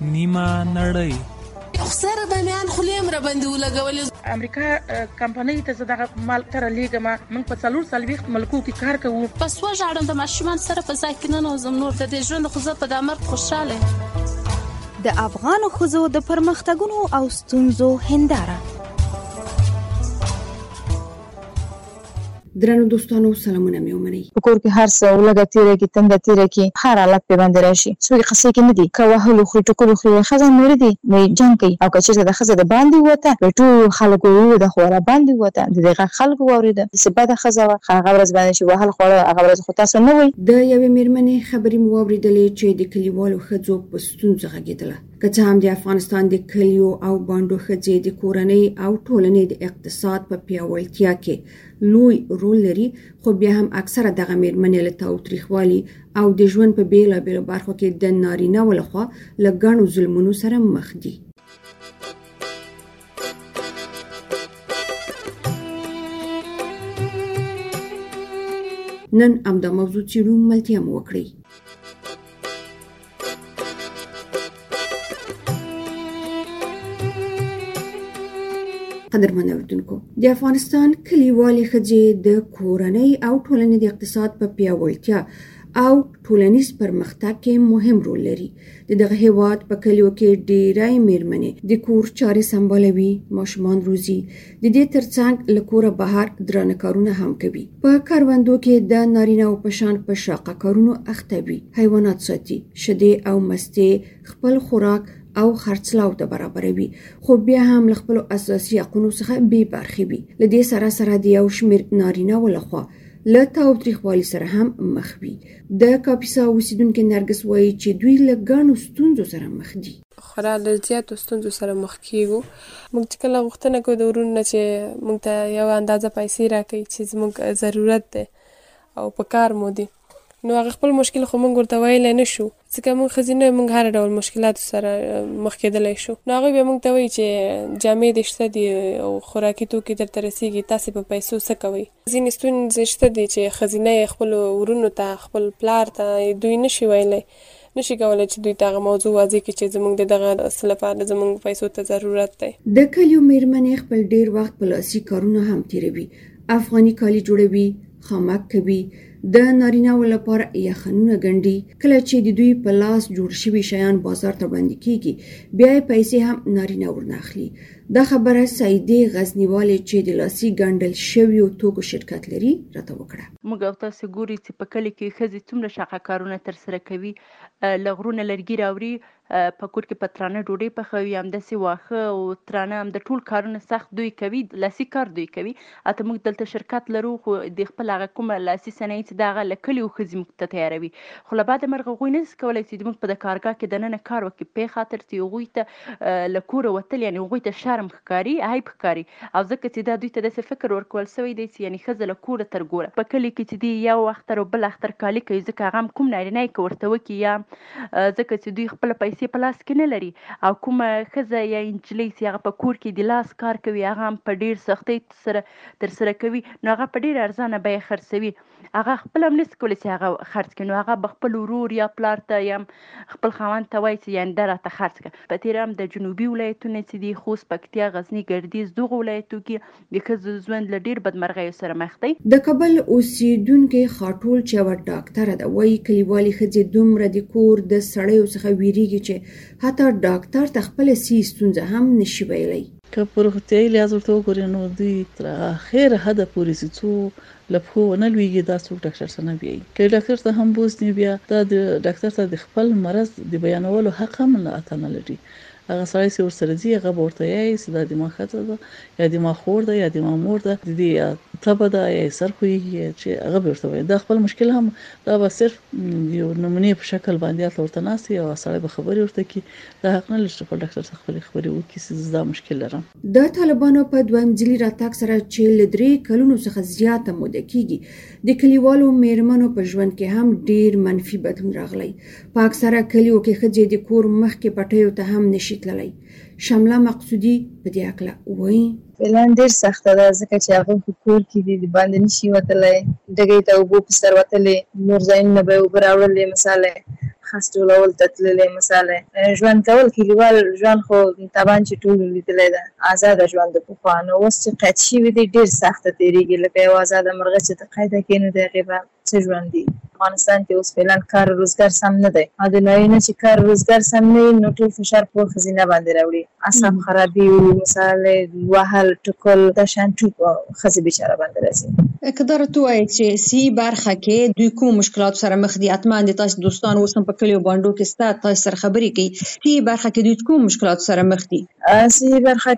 نیمه نړۍ. خسر بامیان خلیم را باندې ولګولې. امریکا کمپنۍ ته زه دغه مال تر لیږم. موږ په 440 ملکو کې کار کوو. پس وژاړم د ماشومان سره په ځای کې ننوځم. نور د دې ژوند خو زه په دې مرګ خوشاله. د افغانو ښځو د پرمختګونو او ستونزو هنداره. درنو دوستانو سلامونه مې ومنئ. په کور کې هر څه ولګه تیره کې تنده تیره کې هر حالت په باندې راشي. څوک قصې کې نه دي که وهلو خو ټکلو خو خزه مړ دي نو جنګ کوي او که چېرته د ښځه د باندې وته د ټولو خلکو د خورا باندې وته د دغه خلکو واورېده چې بده ښځه وه هغه ورځ باندې چې وهل خوړه هغه ورځ خو تاسو نه وئ. د یوې مېرمنې خبرې مو واورېدلې چې د کلیوالو ښځو په ستونزو غږېدله. که څه هم د افغانستان د کلیو او بانډو ښځې د کورنۍ او ټولنې د اقتصاد په پیاوړتیا کې لوی رول لري، خو بیا هم اکثره دغه مېرمنې له تاوتریخوالي او د ژوند په بېلابېلو برخو کې د نارینه‌و لخوا له ګڼو ظلمونو سره مخ دي. نن همدا موضوع څېړو، ملتیا مو وکړئ. قدرمن اوریدونکو، د افغانستان کلیوالې ښځې د کورنۍ او ټولنې د اقتصاد په پیاوړتیا او ټولنیز پرمختګ کې مهم رول لري. دغه هیواد په کلیو کې ډېری مېرمنې د کور چارې سمبالوي، ماشومان روزي، د دې ترڅنګ له کوره بهر درانه کارونه هم کوي. په کروندو کې د نارینه‌و په شان په شاقه کارونو اخته وي، حیوانات ساتي، شیدې او مستې خپل خوراک او خرڅلاو ته برابروي، خو بیا هم له خپلو اساسي حقونو څخه بې برخې وي. له دې سره د یو شمېر نارینه‌و لخوا له تاوتریخوالي سره هم مخ وي. د کاپیسا اوسیدونکي نرګس وایي چې دوی له ګڼو ستونزو سره مخ دي. خورا له زیاتو ستونزو سره مخ کیږو. موږ چې کله غوښتنه کوو د ورونو نه چې موږ ته یو اندازه پیسې راکړي چې زموږ ضرورت دی او په کار مو دي، نو هغه خپل مشکل خو موږ ورته ویلی نه شو، ځکه موږ ښځې نه موږ هر ډول مشکلاتو سره مخ کېدلی شو. نو هغوی بیا موږ ته وایي چې جامې دې شته دي او خوراکي توکي درته رسېږي، تاسې په پیسو څه کوئ. ځینې ستونزې شته دي چې ښځینه یې خپلو ورونو ته خپل پلار ته دوی نشي ویلی، نشي کولی چې دوی ته هغه موضوع واضح کړي چې زموږ د دغه څه لپاره زموږ پیسو ته ضرورت دی. د کلیو مېرمنې خپل ډېر وخت په لاسي کارونه هم تېروي. افغاني کالي جوړوي، خامک کوي، د نارینه‌و لپاره یخنونه ګنډي. کله چې د دوی په لاس جوړ شوي شیان بازار ته وړاندې کیږي، بیا یې پیسې هم نارینه ورناخلي. دا خبره سعیدې غزنیوالې چې د لاسي ګنډل شویو توکو شرکت لري راته وکړه. موږ او تاسو ګوري چې په کلي کې ښځې څومره شاقه کارونه ترسره کوي، له غرونه لرګي راوړي، په کور کې په ترانه ډوډۍ پخوي، همداسې واښه او ترانه هم د ټول کارونه سخت دوی کوي، لاسي کار دوی کوي. اته موږ دلته شرکت لرو، خو د خپل هغه کومه لاسي صنایع چې د هغه له کلیو ښځې موږ ته تیاروي، خو له بعده مرغه هغوی نشي کولی چې موږ په د کارګاه کې دننه کار وکړي، په خاطر چې هغوی ته له کوره وتل یعنې هغوی ته شرم ښکاري، عیب ښکاري، او ځکه چې دا دوی ته داسې فکر ورکول شوی دی چې یعنې ښځه له کوره تر ګوره په کلي کې چې دی یو اختر او بل اختر کالي کوي، ځکه هغه هم کوم نارینه یې که ورته وکړي، یا ځکه چې دوی خپله پیسې په لاس کې نه لري، او کومه ښځه یا نجلۍ چې هغه په کور کې د لاس کار کوي هغه هم په ډېر سختۍ سره ترسره کوي، نو هغه په ډېر ارزانه بیه خرڅوي. هغه خپل هم نشي کولی چې هغه خرڅ کړي، نو هغه به خپل ورور یا پلار ته یا خپل خاوند ته وایي چې یعنې دا راته خرڅ کړه. په تېره هم د جنوبي ولایتونه چې دي خوست، پکتیا، غزني، ګردیز، دغو ولایتو کې د ښځو ژوند له ډېر بدمرغیو سره مخ دی. د کابل اوسیدونکي خاټول چې یوه ډاکټره ده وایي کلیوالې ښځې دومره د کور د سړیو څخه ویریږي چې حتی ډاکټر ته خپله سي ستونزه هم نشي ویلی. که په روغتیایي لحاظ ورته وګورې نو دوی تر اخره حده پورې چې څو له پښو ونه لوېږي دا څوک ډاکټر ته نه بیایي. که ډاکټر ته هم بوځي بیا دا د ډاکټر ته د خپل مرض د بیانولو حق هم عطا نه لري. هغه سړی چې ورسره ځي هغه به ورته وایي چې دا زما ښځه ده یا زما خور ده یا زما مور ده، د دې تبه ده یا سر خوږي، چې هغه به ورته وایي. دا خپل مشکل هم دا به صرف یو نمونې په شکل باندې هلته ورته ناست وي او سړی به خبرې ورته کړي. دا حق نه لري چې خپل ډاکټر ته خپلې خبرې وکړي چې زه دا مشکل لرم. د طالبانو په دویم ځلي راتګ سره چې له 3 کلونو څخه زیاته موده کېږي، د کلیوالو مېرمنو په ژوند کې هم ډېر منفي بدلون راغلی. په اکثره کلیو کې ښځې د کور مخکې پټیو ته هم نشي تللی. شمله مقصودي په دې هکله وایي: فعلا ډېر سخته ده، ځکه چې هغه په کور کې دي، د باندې نشي وتلی، ډګۍ ته اوبه په سر وتلې، نور ځایونه به یې اوبه راوړلې، مثاله خاص ټولول ته تللې. مثلا ژوند کول کلیوال ژوند خو طبعا چې ټول لیدلی ده آزاده ژوند د پخوا نو اوس چې قید شوي دي ډېر سخته تېرېږي لکه یو آزاده مرغه چې د قیده کې نو د هغې به څه ژوند دي. افغانستان کې اوس فعلا کار روزګار سم نه دی او د نارینه چې کار روزګار سم نه وي نو ټول فشار په ښځینه باندې راوړي. اعصاب خرابي مثلا وهل ټکل دا شان ټول ښځې بیچاره باندې راځي. که دا راته ووایې چې صحي برخه کې دوی کوم مشکلاتو سره مخ دي؟ حتما د تاسو دوستان اوس هم په کلیو بانډو کې ستا تاسو سره خبرې کوي. صحي برخه کې دوی کوم مشکلاتو سره مخ دي؟ صحي برخه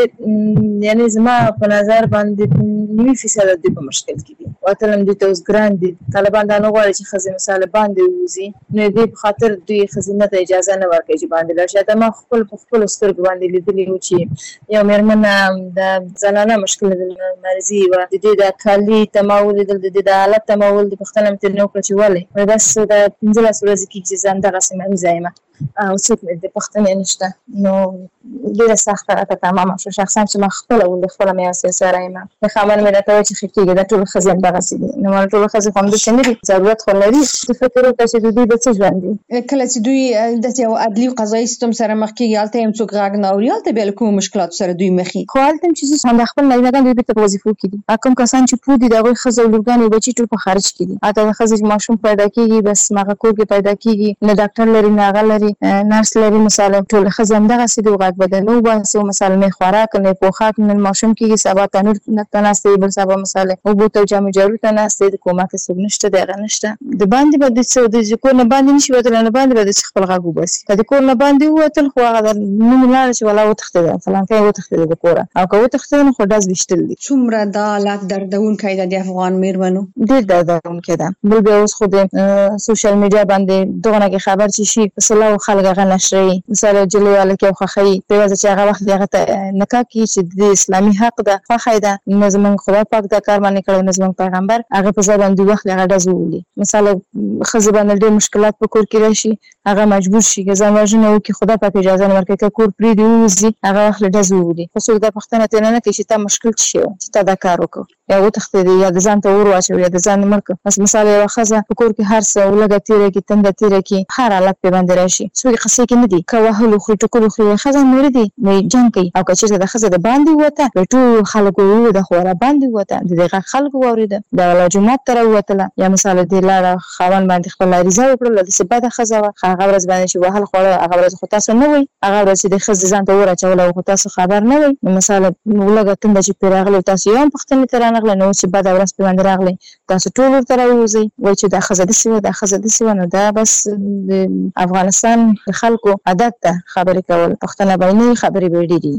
کې یعنی زما په نظر باندې 90% دوی په مشکل کې دي. وتلم دوی ته اوس ګران دي. طالبان دا نه غواړي چې ښځې مثلا باندې ووځي نو دوی په خاطر دوی ښځینه ته اجازه نه ورکوي چې باندې لاړ شي. ما خپل په خپلو سترګو باندې لیدلي وو چې یو مېرمنه د زنانه مشکل مرضي وه د دوی د کالي ته ما ولیدل د دوی د حالت ته ما ولیدل پوښتنه مې ترې نه وکړه چې ولې بس د 15 ورځې کېږي چې زه همدغسې مریضه یم او څوک مې د پوښتنې نشته. نو ډېره سخته راته تمامه شوه شخصا چې ما خپله ولید خپله مې یو سیاسره یم. د خاوند مې راته وایي چې ښه کېږي دا ټولې ښځې همدغسې دي. نو ما ټولې ښځې خو همداسې نه دي ضرورت خو لري چې فکر وکړه چې د دوی به څه ژوند دي. کله چې دوی داسې یو عدلي او قضایي سیستم سره مخ کېږي هلته یې هم څوک غږ نه اوري هلته بیا له کومو مشکلاتو سره دوی مخ وي؟ خو هلته هم چې همدا خپل نارینهګان دوی بېرته په وظیفو کې دي. کوم کسان چې پوه دي د هغوی ښځې او لورګانې بچي ټول په خارج کې دي. هلته د ښځې ماشوم پیدا کېږي بس هغه کور کې پیدا کېږي نه ډاکټر لري نه هغه لري نرس لري. مثلا ټول ښځې همدغسې دي غږ به د نه وباسي مثلا نه خوراک نه پوښاک نن ماشوم کېږي سبا تنور ته ناست دی بل سبا مثلا اوبو ته جامې جارو ته ناست دی د کومک څوک نشته د هغه نشته. د باندې به د کور نه باندې نشي وتلی نه باندې به د خپل غږ وباسي. که د کور نه باندې ووتل خو هغه د نوم لاړه چې ولا وتښتېده فلانکی وتښتېده د کوره او که وتښتېده نو خو ډز ویشتل دي. څومره دا حالت دردونکی ده د افغان مېرمنو؟ ډېر دردونکی ده. بل بیا اوس خو د سوشل میډیا باندې دغونه کې خبر چې شي په سلاو خلک هغه نشروي. مثلا جلۍ والا کې یو خوښوي په یوازې چې هغه وخت د هغه ته نکاح کېږي چې د اسلامي حق ده خوښی ده نو زموږ خدای پاک دا کار باندې کړی نو زموږ پیغمبر هغه په ځای باندې وخت هغه ډز وولي. مثلا ښځې باندې ډېر مشکلات په کور کې راشي هغه مجبور شي که ځان وژنه وکړي خدای پاک اجازه نه ورکوي که کور پرېږدي ووځي هغه وخت له ډز وولي. خو څوک دا پوښتنه ترې نه کوي چې تا مشکل څه شی و چې تا دا کار وکړ یا وتښتېدې یا د ځان ته اور واچوي یا د ځان مړ کړ. بس مثال یوه ښځه په کور کې هر څه لږه تېره کړي تنده تېره کړي هر حالت پرې باندې راشي څوک قصې کې نه دي که وهل وخوري ټکل وخوري ښځه مړه دي نو جنګ کوي او که چېرته د ښځه د باندې ووته د ټولو خلکو ووده خو را باندې ووته د دې غږ خلکو واورېده د والا جومات ته راووتله یا مثال دې لاړه خاوند باندې خپل عریضه وکړله داسې بده ښځه وه هغه ورځ باندې چې وهل خوړه هغه ورځ خو تاسو نه وئ هغه ورځ چې د ښځې ځان ته اور اچولی خو تاسو خبر نه وئ. نو مثال لږه تنده چې پرې راغلی تاسو یو هم پوښتنې ته رانغله نو چې بده ورځ پرې باندې راغلی تاسو ټول ورته راووځئ وایي چې دا ښځه داسې وه دا ښځه داسې وه. نو دا بس د افغانستان د خلکو عادت ده خبرې کول پوښتنه به یې نه وي خبرې به یې ډېرې وي.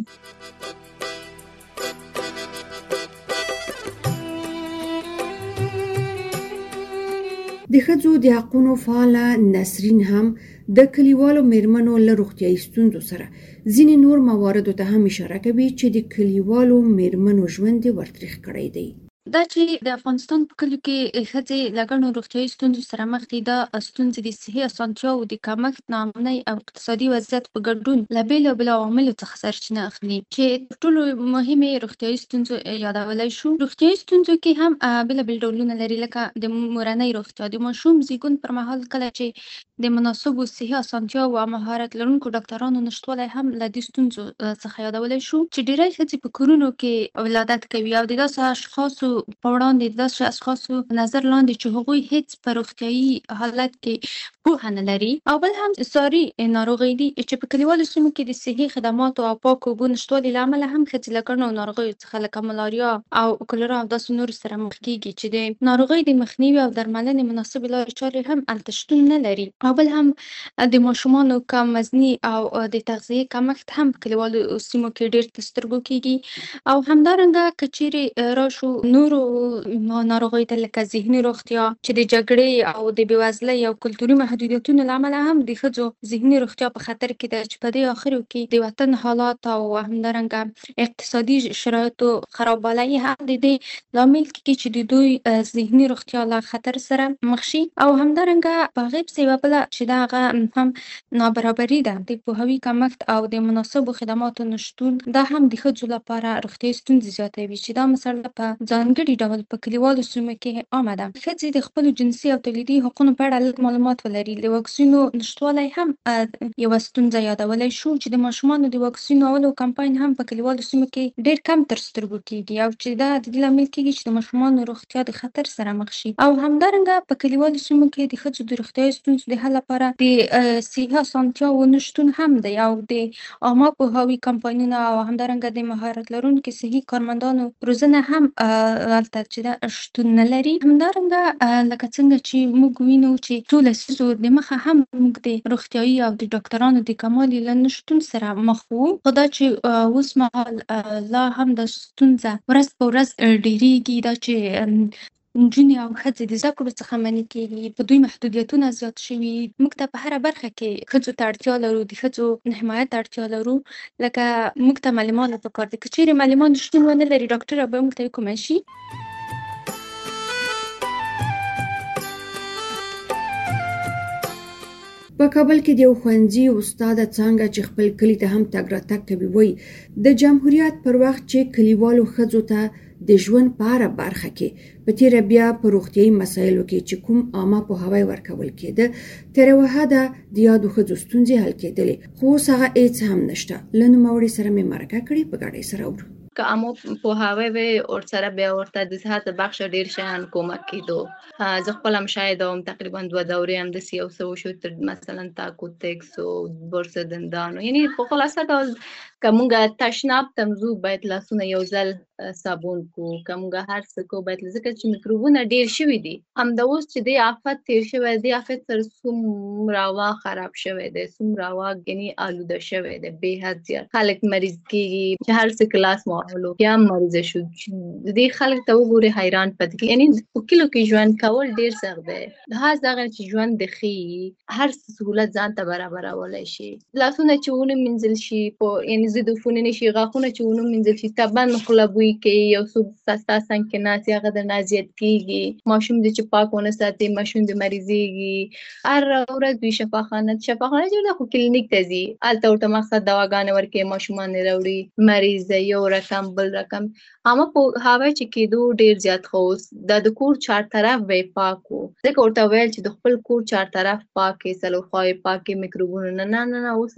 د ښځو د حقونو فعاله نسرین هم د کلیوالو مېرمنو له روغتیایي ستونزو سره ځینې نور مواردو ته هم اشاره کوي چې د کلیوالو مېرمنو ژوند یې ورتریخ کړی دی. دا چې د افغانستان په کلیو کې ښځې له ګڼو روغتیایي ستونزو سره مخ دي دا ستونزې د صحي اسانتیاوو د کمښت ناامنۍ او اقتصادي وضعیت په ګډون له بېلابېلو عواملو څخه سرچینه اخلي چې تر ټولو مهمې روغتیایي ستونزو یادولی شو. روغتیایي ستونزو کې هم بېلابېل ډولونه لري لکه د مورنۍ روغتیا د ماشوم زیږون پر مهال کله چې د مناسبو صحي اسانتیاوو او مهارت لرونکو ډاکټرانو نشتوالی هم له دې ستونزو څخه یادولی شو چې ډېری ښځې په کورونو کې ولادت کوي او د داسې اشخاصو په وړاندې د داسې اشخاصو نظر لاندې چې هغوی هیڅ په روغتیایي حالت کې پوهه نه لري او بل هم ساري ناروغۍ دي چې په کلیوالو سیمو کې د صحي خدماتو او پاکو اوبو نشتوالي له امله هم ښځې له ګڼو ناروغیو څخه لکه ملاریا او کولرا او داسې نورو سره مخ کېږي چې د ناروغۍ د مخنیوي او درملنې مناسبې لارې چارې هم هلته شتون نه لري او بل هم د ماشومانو کم وزني او د تغذیې کمښت هم په کلیوالو سیمو کې ډېر تر سترګو کېږي او همدارنګه که چیرې راشو نورو ناروغیو ته لکه ذهني روغتیا چې د جګړې او د بېوزلۍ او کلتوري محدودیتونو له امله هم د ښځو ذهني روغتیا په خطر کې ده چې په دې اخرو کې د وطن حالات او همدارنګه اقتصادي شرایطو خرابوالی هم د دې لامل کېږي چې د دوی ذهني روغتیا له خطر سره مخ شي او همدارنګه په هغې پسې یوه بله چې د هغه هم نابرابري ده د پوهاوي کمښت او د مناسبو خدماتو نشتون دا هم د ښځو لپاره روغتیایي ستونزې زیاتوي چې دا مسله په ځانګړي ځانګړي ډول په کلیوالو سیمو کې عامه ده. ښځې د خپلو جنسي او تولیدي حقونو په اړه لږ معلومات ولري. د واکسینو نشتوالی هم یوه ستونزه یادولی شو چې د ماشومانو د واکسینولو کمپاین هم په کلیوالو سیمو کې ډېر کم تر سترګو کېږي او چې دا د دې لامل کېږي چې د ماشومانو روغتیا د خطر سره مخ شي. او همدارنګه په کلیوالو سیمو کې د ښځو د روغتیايي ستونزو د حل لپاره د صحي اسانتیاوو نشتون هم دی او د عامه پوهاوي کمپاینونه او همدارنګه د مهارت لرونکو صحي کارمندانو روزنه هم هلته چې ده شتون نه لري. همدارنګه لکه څنګه چې موږ وینو چې څو لسیزو د مخه هم موږ د روغتیايي او د ډاکټرانو د کموالي له نشتون سره مخ وو، خو دا چې اوس مهال لا هم د ستونزه ورځ په ورځ ډېرېږي، دا چې نجونې او ښځې د زده کړو څخه منع کېږي، په دوی محدودیتونه زیات شوي. موږ ته په هره برخه کې ښځو ته اړتیا لرو، د ښځو حمایت ته اړتیا لرو، لکه موږ ته معلمان پکار دي. که چېرې معلمان شتون ونه لري، ډاکټره به موږ ته وکومه شي. په کابل کې د یو ښوونځي استاده څانګه چې خپل کلي ته هم تګ راتګ کوي وایي د جمهوریت پر وخت چې کلیوالو ښځو ته د ژوند په هره برخه کې په تېره بیا په روغتیایي مسایلو کې چې کوم عامه پوهاوی ورکول کېده تر یوه حده د یادو ښځو ستونزې حل کېدلې، خو اوس هغه هېڅ هم نشته. له نوموړي سره مې مرکه کړې، په ګډه یې سره اورو. که عامو پوهاوی وي ورسره بیا ورته د صحت بخش ډېر شیان کومک کېدو. زه خپله هم شاید وم، تقریبا 2 دورې همداسې یو څه وشو، تر مثلا تاکوتکس او برس دندانو، یعنی په خلاصه ډول که موږ تشناب ته ځو باید لاسونه یو ځل صابون کو، که موږ هر څه کو باید، ځکه چې میکروبونه ډېر شوي دي. همدا اوس چې دې آفت تېر شوی دی، آفت سره څومره هوا خراب شوی دی، څومره هوا یعنې آلوده شوی دی، بې حد زیات خلک مریض کېږي، چې هر څه کلاس ماحول بیا مریضه شو. دې خلک ته وګورې حیران پاتې کېږي. یعنې په کلیو کې ژوند کول ډېر سخت دی. هغه هغه چې ژوند د ښه هر سهولت ځان ته برابرولی شي. لاسونه چې ونه مینځل شي، یعنې ضد عفوني نه شي، غاښونه چې ونه مینځل شي، طبعا خوله بوی کوي، یو څوک ستا څنګ کې ناست هغه درنه اذیت کېږي. ماشوم دې چې پاک ونه ساتي، ماشوم دې مریضېږي. هر ورځ دوی شفاخانه جوړه، خو کلینیک ته ځي، هلته ورته مقصد دواګانې ورکوي، ماشومان یې راوړي، مریض دی، یو رقم بل رقم. عامه پوهاوی چې کېدو ډېر زیات ښه اوس دا د کور چار طرف به یې پاک و. ځکه ورته ویل چې د خپل کور چار طرف پاک کړې، څلور خوا یې پاک کړې، میکروبونه نه اوس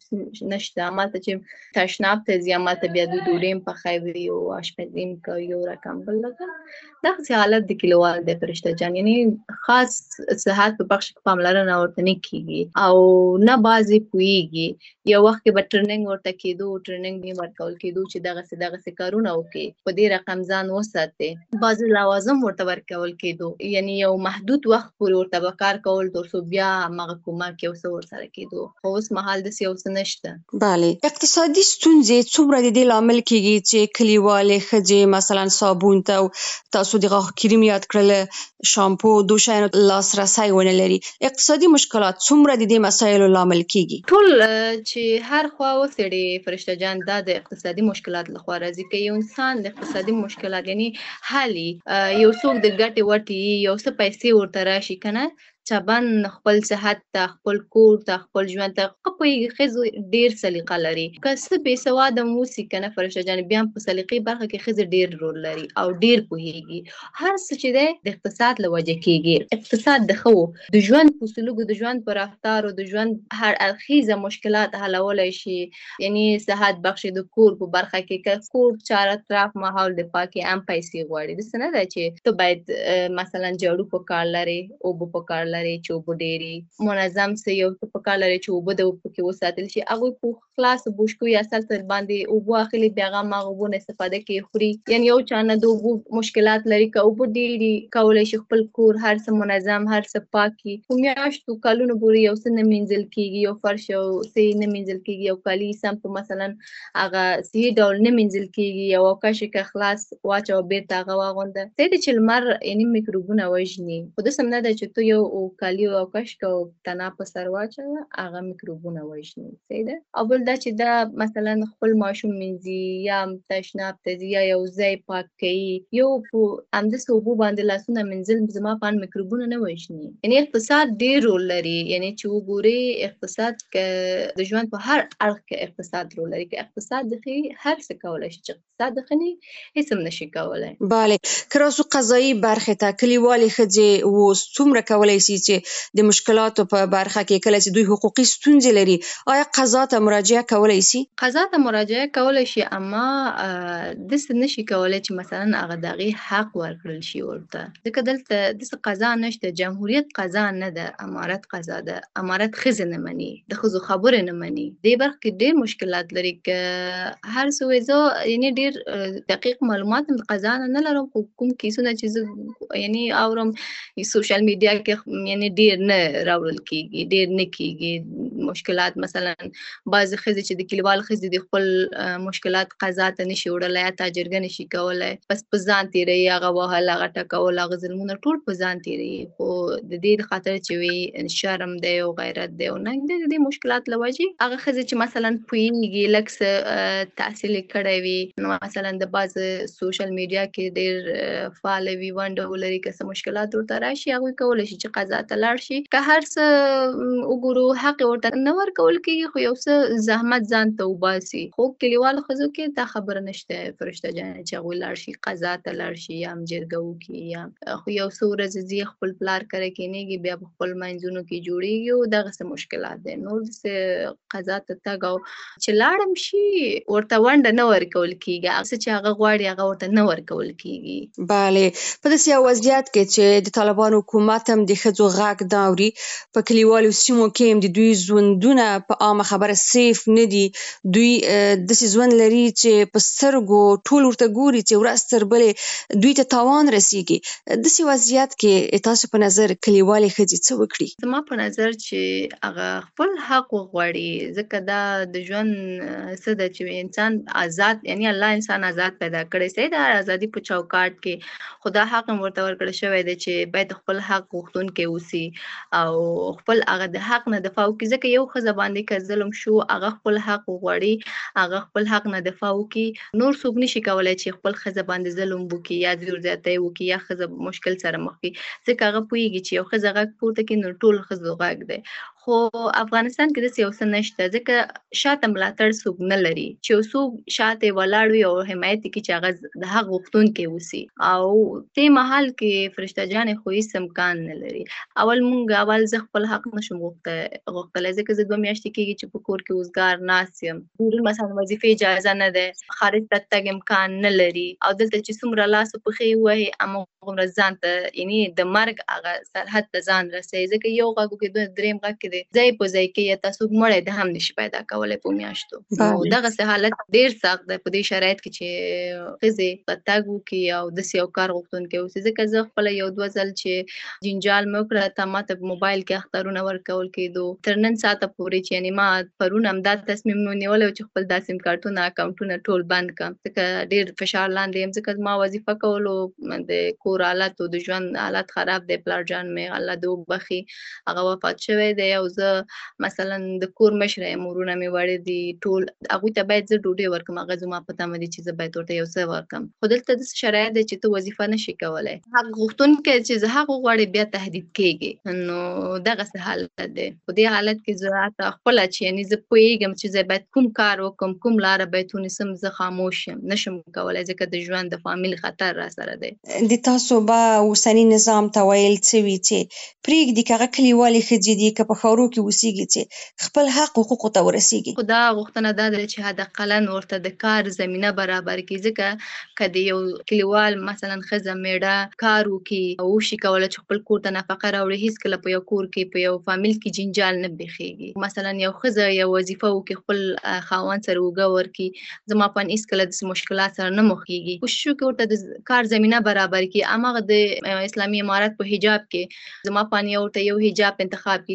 نشته. همالته چې تشناب ته ځي، همالته بیا دوی ډوډۍ هم پخوي او اشپزي هم کوي، یو رقم بل رقم. دغسې حالت د کلیوال دی فرشته جان. یعنې خاص صحت په بخش کې پاملرنه ورته نه کېږي او نه بعضې پوهېږي. یو وخت کې به ټریننګ ورته کېدو، ټریننګ به یې ورکول کېدو چې دغسې کارونه وکړي، په دې رقم ځان وساتې. بعضې لوازم ورته ورکول کېدو، یعنې یو محدود وخت پورې ورته به کار کول تر څو بیا همغه کومک یو څه ورسره کېدو. خو اوس مهال داسې یو څه نشته. بله. اقتصادي ستونزې څومره د دې لامل کېږي چې کلیوالې ښځې مثلا صابون ته او تاسو د غاښ کریم یاد کړل، شامپو، دو شیانو لاسرسی ونه لري. اقتصادي مشکلات څومره د دې مسایلو لامل کېږي؟ ټول چې هر خوا وڅېړې فرشته جان، دا د اقتصادي مشکلات لخوا راځي. که یو انسان د اقتصادي مشکلات یعنې حل یو څوک د ګټې وټې یو څه پیسې ورته راشي که نه، چبن خپل صحت ته، خپل کور ته، خپل ژوند ته ښه پوهېږي. ښځې ډېر سلیقه لري. که څه بې سواده هم اوسي که نه فرشته جان، بیا هم په سلیقې برخه کې ښځې ډېر رول لري او ډېر پوهېږي. هر څه چې دی د اقتصاد له وجې کېږي. اقتصاد د ښه د ژوند په سلوکو، د ژوند په رفتارو، د ژوند هر اړخیزه مشکلات حلولی شي. یعنې صحت بخش د کور په برخه کې، که کور چار اطراف ماحول د پاکي هم پیسې غواړي. داسې نه ده چې ته باید مثلا جاړو په کار لرې، اوبه په کار لري چې اوبه ډېرې منظم سي، یو څه په کار لري چې اوبه د پکې وساتل شي. هغوی په خلاصو بوشکو یا اصل سر باندې اوبه اخلي، بیا هغه هماغه اوبو نه استفاده کوي، خوري. یعنې یو چا نه د اوبو مشکلات لري، که اوبه ډېرې کولی شي خپل کور هر څه منظم، هر څه پاک کړي. په میاشتو کلونو پورې یو څه نه مینځل کېږي، یو فرش یو څه نه مینځل کېږي، یو کالي سم په مثلا هغه صحي ډول نه مینځل کېږي، یو کش که خلاص واچوه بېرته هغه واغونده. صحیح ده چې لمر یعنې میکروبونه وژني، خو داسې هم نه ده چې ته یو کالیو او کشک او تنا په سر واچوه هغه میکروبونه وژني صحیح ده. او بل دا چې دا مثلا خپل ماشوم مینځي یا تشناب ته ځي یا یو ځای پاک کوي یو په همداسې اوبو باندې لاسونه مینځل زما په اند میکروبونه نه وژني. یعنې اقتصاد ډېر رول لري، یعنې چې وګورې اقتصاد که د ژوند په هر اړخ کې اقتصاد رول لري. که اقتصاد د ښه هر څه کولی شي، چې اقتصاد د ښه نه هېڅ هم نشي کولی. بله که راسو قضایي برخې ته کلیوالې ښځې اوس څومره کولی شي چې د مشکلاتو په برخه کې کله چې دوی حقوقي ستونزې لري آیا قضا ته مراجعه کولی شي؟ قضا ته مراجعه کولی شي، اما داسې نشي کولی چې مثلا هغه د هغې حق ورکړل شي ورته، ځکه دلته داسې قضا نشته. جمهوریت قضا نه ده، امارت قضا ده. امارت ښځې نه مني، د ښځو خبرې نه مني. دې برخه کې ډېر مشکلات لري. که هر څه وایي زه یعنې ډېر دقیق معلومات هم د قضا نه لرم، خو کوم کیسونه چې زه یعنې اورم سوشل میډیا کې یعنې ډېر نه راوړل کېږي، ډېر نه کېږي مشکلات. مثلا بعضې ښځې چې د کلیوال ښځې د خپل مشکلات قضا ته نشي وړلی یا تاجرګه نشي کولی، بس په ځان تېروي، هغه وهل، هغه ټکول، هغه ظلمونه ټول په ځان تېروي. خو د دې د خاطر چې وي شرم دی او غیرت دی او ننګ دی، د دې مشکلات له وجې هغه ښځې چې مثلا پوهېږي لږ څه تحصیل یې کړی وي، نو مثلا د بعضې سوشل میډیا کې ډېر فعاله وي، ونډه ولري، که څه مشکلات ورته راشي هغوی کولی شي چې قضا ته لاړ شي. که هر څه وګورو حق یې ورته نه ورکول کېږي، خو یو څه زحمت ځان ته وباسي. خو کلیوالو ښځو کې دا خبره نشته فرشته جانې چې هغوی لاړ شي قضا ته لاړ شي یا هم جرګه وکړي، یا خو یو څه ورځې ځي خپل پلار کره کېنېږي، بیا په خپل منځونو کې جوړېږي او دغسې مشکلات دی. نور داسې قضا ته تګ او چې لاړم شي ورته ونډه نه ورکول کېږي، هغه څه چې هغه غواړي هغه ورته نه ورکول کېږي. بله په داسې یو وضعیت کې چې د طالبانو حکومت هم د ښځو غږ نه اوري، په کلیوالو سیمو کې هم د دوی ژوندونه په عامه خبره سیف نه دي. دوی داسې ژوند لري چې په سترګو ټول ورته ګوري چې ورځ تر بلې دوی ته تاوان رسېږي. داسې وضعیت کې تاسو په نظر کلیوالې ښځې څه وکړي؟ زما په نظر چې هغه خپل حق وغواړي، ځکه دا د ژوند څه ده چې انسان آزاد، یعنې الله انسان آزاد پیدا کړی. صحیح ده ازادي په چوکاټ کې، خو دا حق هم ورته ورکړی شوی دی چې باید خپل حق غوښتونکی اوسي او خپل هغه د حق نه دفاع وکړي. ځکه یو ښځه باندې که ظلم شو هغه خپل حق وغواړي، هغه خپل حق نه دفاع وکړي. نور څوک نشي کولی چې خپل ښځه باندې ظلم وکړي یا زور زیاتی وکړي یا ښځه مشکل سره مخ کړي، ځکه هغه پوهېږي چې یو ښځه غږ پورته کړي نو ټول ښځو غږ دی. خو افغانستان کې داسې یو څه نشته، ځکه شاته ملاتړ څوک نه لري چې یو څوک شاته یې ولاړ وي او حمایت یې کړي چې هغه د حق غوښتونکی اوسي. او دې مهال کې فرشته جانې خو هېڅ امکان نه لري. اول زه خپل حق نشم غوښتلی، ځکه زه 2 میاشتې کېږي چې په کور کې وزګار ناست یم. بیرون مثلا وظیفې اجازه نه ده، خارج ته تګ امکان نه لري، او دلته چې څومره لاس او پښې ووهي هماغومره ځان ته یعنې د مرګ هغه سرحد ته ځان رسوي. ځکه یو غږ وکړي درېیم غږ کې دی ځای په ځای کې یا تاسو مړی د هم نشي پیدا کولی په میاشتو. نو دغسې حالت ډېر سخت دی په دې شرایط کې چې ښځې په تګ وکړي او داسې یو کار غوښتونکی اوسي. ځکه زه خپله 1-2 ځل چې جنجال مې وکړه، تا ما ته په موبایل کې اخترونه ورکول کېدو تر نن ساعته پورې، چې یعنې ما پرون همدا تصمیم ونیولی و چې خپل دا سیم کارتونه اکاونټونه ټول بند کړم، ځکه ډېر فشار لاندې یم. ځکه ما وظیفه کولو، د کور حالت او د ژوند حالت خراب دی. پلار جان مې الله دې وبخي هغه وفات شوی دی او زه مثلا د کور مشره یم، ورونه مې واړه دي ټول، هغوی ته باید زه ډوډۍ ورکړم، هغه زما په تمه دي چې زه باید ورته یو څه ورکړم. خو دلته داسې شرایط دی چې ته وظیفه نشي کولی، حق غوښتونکی چې زه حق وغواړې بیا تهدید کېږي. نو دغسې حالت دی. په دې حالت کې زه حتی خپله چې یعنې زه پوهېږم چې زه باید کوم کار وکړم، کوم لاره باید ونیسم، زه خاموش یم، نشم کولی، ځکه د ژوند د فامیل خطر را سره دی. د تاسو به اوسني نظام ته ویل څه وي چې پرېږدي که هغه کلیوالې ښځې دي که په ښارو کې اوسېږي چې خپل حق حقوقو ته ورسېږي؟ خو دا غوښتنه دا ده چې حداقل ورته د کار زمینه برابر کړي. ځکه که د یو کلیوال مثلا ښځه میړه کار وکړي او وشي کولی چې خپل کور ته نفقه راوړي، هېڅکله په یو کور کې په یو فامیل کې جنجال نه پېښېږي. مثلا یو ښځه یو وظیفه وکړي، خپل خاوند سره اوږه ورکړي، زما په اند هېڅکله داسې مشکلات سره نه مخ کېږي. کوشش وکړي ورته د کار زمینه برابر کړي. هماغه د اسلامي امارت په حجاب کې زما په اند ورته یو حجاب انتخاب کړي، که هر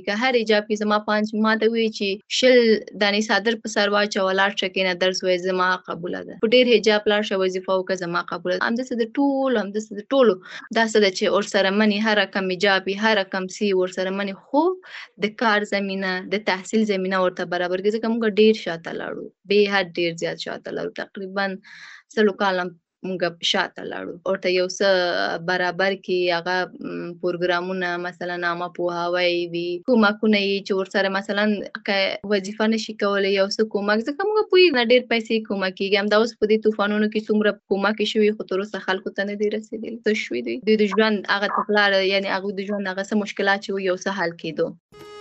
حجاب کې زما پانچ ما ته وی چې شل دانې صادر په سر واچو لاړ شکه نه درس وای زما قبول ده په ډیر حجاب لاړ شو وظیفه وکړه زما قبول ده همداسې د ټولو دا څه ده چې اور سره منی هر کم حجابي هر کم سی ور سره منی خو د کار زمينه د تحصیل زمينه ورته برابر کې ځکه موږ ډیر شاته لاړو به حد ډیر زیات شاته لاړو تقریبا سلو کالم موږ شاته لاړو ورته یو څه برابر کې هغه پروګرامونه مثلا نامه پوهاوی وي کومکونه چې ور سره مثلا وظیفه نشي کولای یو څه کومک ځکه موږ پوي نه ډیر پیسې کومک کیږي هم دا اوس په دې طوفانونو کې څومره کومک شوی خو تر اوسه خلکو ته نه دی رسیدلی څه شوی دی د ژوند هغه تکلار یعنی هغه د ژوند هغه څه مشکلات چې یو څه حل کېدو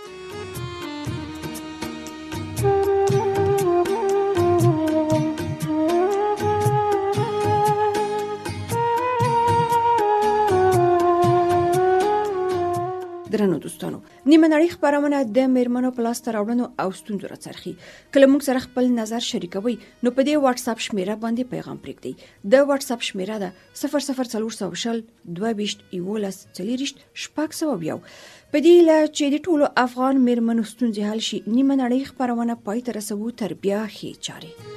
درنو دوستانو نیمه نړۍ خبرونه د میرمنو په لاس راوړنو او ستونزو راڅرخي کله موږ سره خپل نظر شریکوي نو په دې واتس اپ شمیره باندې پیغام پرېږدئ د واتس اپ شمیره ده 00400 22 11 40 شپږ په دې له چې د ټولو افغان میرمنو ستونزې حل شي نیمه نړۍ خبرونه پای ته رسوو تر بیا ښې چارې